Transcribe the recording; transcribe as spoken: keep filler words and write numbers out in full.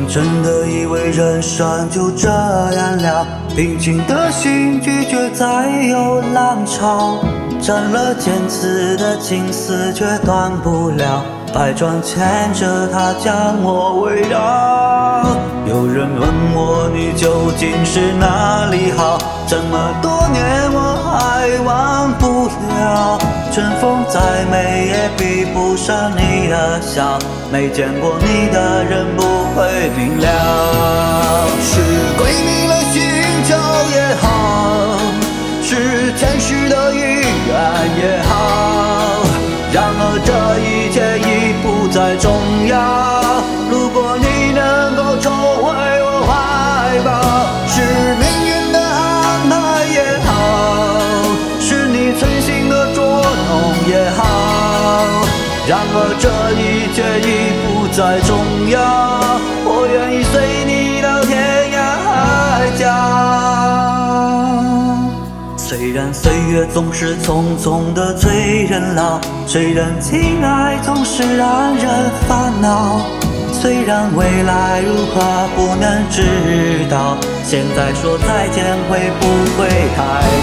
真的以为人生就这样了，平静的心拒绝再有浪潮，斩了千次的情丝却断不了，百转牵着它将我围绕。有人问我你究竟是哪里好，这么多年我还忘不了。春风再美也比不上你的笑，没见过你的人不会明了。是鬼迷了心窍也好，是前世的遗憾也好，然而这一切已不再重要。如果你能够重回我怀抱，是命运的安排也好，是你存心的捉弄也好，然而这一切已不再重要。我愿意随你到天涯海角。虽然岁月总是匆匆的催人老，虽然情爱总是让人烦恼，虽然未来如何不能知道，现在说再见会不会太